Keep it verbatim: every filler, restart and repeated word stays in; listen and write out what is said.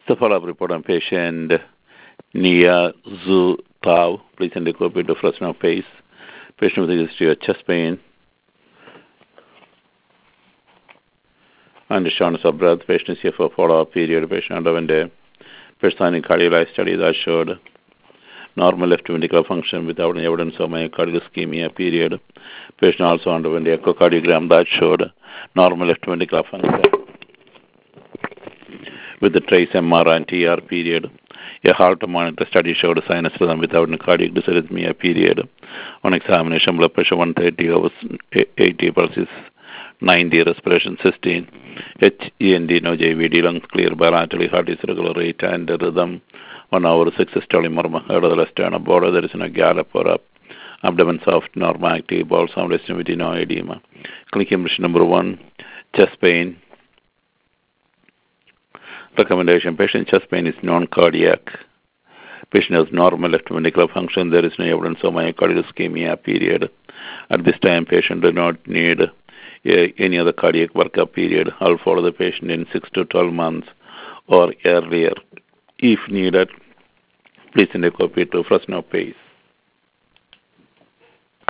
The follow-up report on patient Nia Zhu Tao. Please send a copy to Fresno Pace. Patient with a history of chest pain and shortness of breath. Patient is here for follow-up period. Patient underwent a personic cardiolite study that showed normal left ventricular function without any evidence of myocardial ischemia period. Patient also underwent an echocardiogram that showed normal left ventricular function with the trace M R and T R period. A heart monitor study showed a sinus rhythm without any cardiac dysarrhythmia period. On examination, blood pressure one thirty over eighty pulses ninety, respiration sixteen, H E N D, no J V D, lungs clear bilaterally, heart is regular rate and rhythm, one hour six systolic murmur, heard of the left sternum border, there is no gallop or up, abdomen soft, normal active, bowel sound, estimate, no edema. Clinical impression number one, chest pain. Recommendation: patient chest pain is non-cardiac. Patient has normal left ventricular function. There is no evidence of myocardial ischemia period. At this time, patient does not need a, any other cardiac workup period. I'll follow the patient in six to twelve months or earlier. If needed, please send a copy to Fresno Pace.